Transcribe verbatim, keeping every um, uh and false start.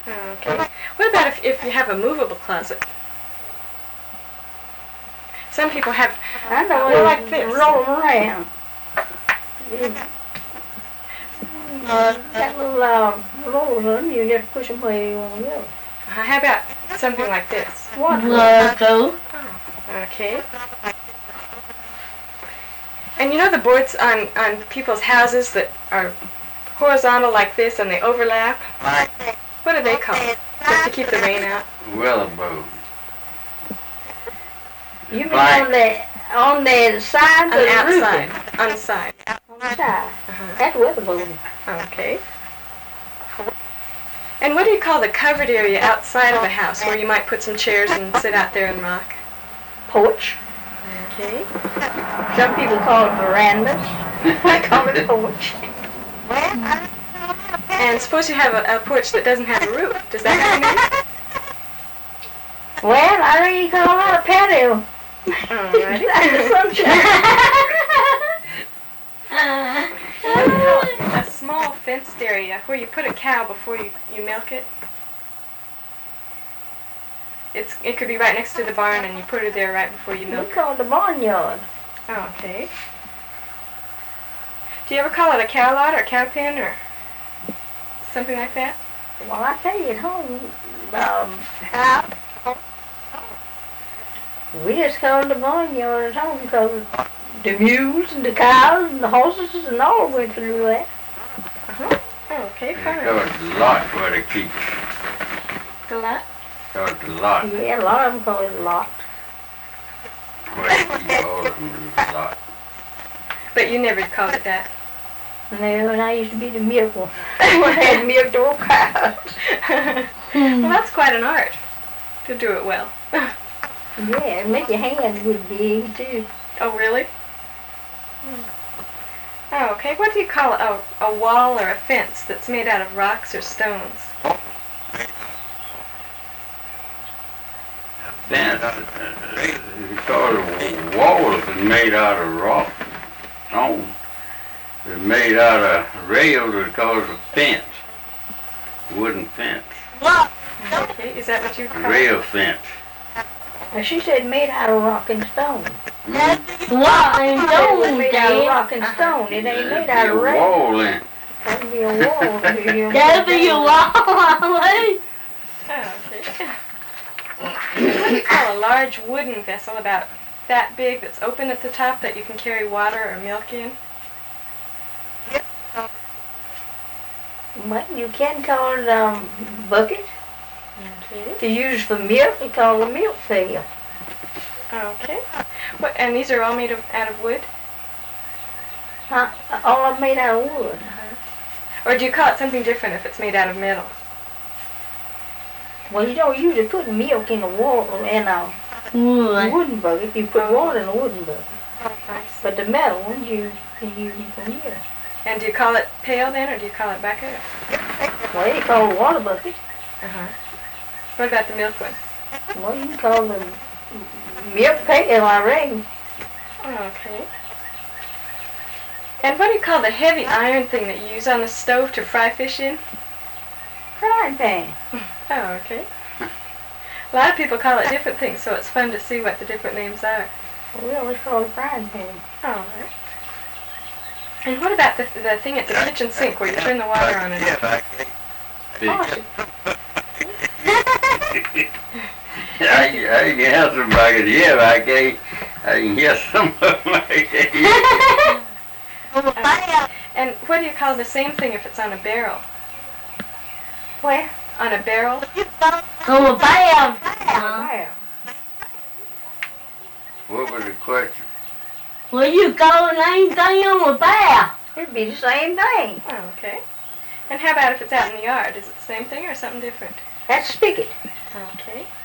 Okay. What about if, if you have a movable closet? Some people have, I know well, it like this. roll around. Uh, that little uh, rollers on you just push them where you want to go. Uh, how about something like this? What? Go. Okay. And you know the boards on, on people's houses that are horizontal like this and they overlap? What are they called? Just to keep the rain out? Willow. You mean on the on the side On of the the outside. roof? On the side. On the side. Uh-huh. That's weatherboard. Okay. And what do you call the covered area outside of a house where you might put some chairs and sit out there and rock? Porch. Okay. Some people call it verandas. I call it porch. And suppose you have a, a porch that doesn't have a roof. Does that have a name? Well, I think you call that a patio. Alrighty. A small fenced area where you put a cow before you, you milk it. It's it could be right next to the barn and you put her there right before you We milk. call it the barnyard. Oh, okay. Do you ever call it a cow lot or cow pen or something like that? Well, I tell you at home, um, how we just call it the barnyard at home because the mules and the cows and the horses and all went through that. Uh-huh. Oh, okay, They fine. call it the lot where they keep. The lot? Call it the lot Yeah, a lot of them call it a lot. where they keep all of them in the lot. But you never called it that. No, and I used to be the milk one. I had milk all cows. Well, that's quite an art to do it well. Yeah, and make your hands good big too. Oh, really? Oh, okay. What do you call a, a wall or a fence that's made out of rocks or stones? Fence, uh, you call it a wall if it's made out of rock. Stone. If it's made out of rails, it's called a fence. Wooden fence. Okay, is that what you call it? Rail fence. Now she said made out of rock and stone. What? It was Don't, made out of Dad. rock and stone. It ain't There'd made be out a of rail. wall in it. That'd be a wall. That'll be your wall. Oh, okay. What do you call a large wooden vessel about that big that's open at the top that you can carry water or milk in? Well, you can call it a um, bucket. Okay. To use for milk, we call it a milk pail. Okay. What? And these are all made of, out of wood? Huh? All of them made out of wood. Or do you call it something different if it's made out of metal? Well, you don't usually put milk in a water in a Wood. wooden bucket. You put water in a wooden bucket. Nice. But the metal ones, you can use them for milk. And do you call it pail then, or do you call it bucket? Well, you call it water bucket. Uh-huh. What about the milk one? Well, you can call them milk pail, I reckon. Oh, okay. And what do you call the heavy iron thing that you use on the stove to fry fish in? Frying pan. Oh, okay. A lot of people call it different things, so it's fun to see what the different names are. We always call it frying pan. Oh, all right. And what about the, the thing at the kitchen sink where you turn the water on and off? Faucet. I, I can have some buckets, yeah, but I can't, I can get some of them like that. Uh, and what do you call the same thing if it's on a barrel? Where? On a barrel? Oh, bam. Where? What was the question? Well, you call the same thing on a bear. It'd be the same thing. Oh, okay. And how about if it's out in the yard? Is it the same thing or something different? That's spigot. Okay.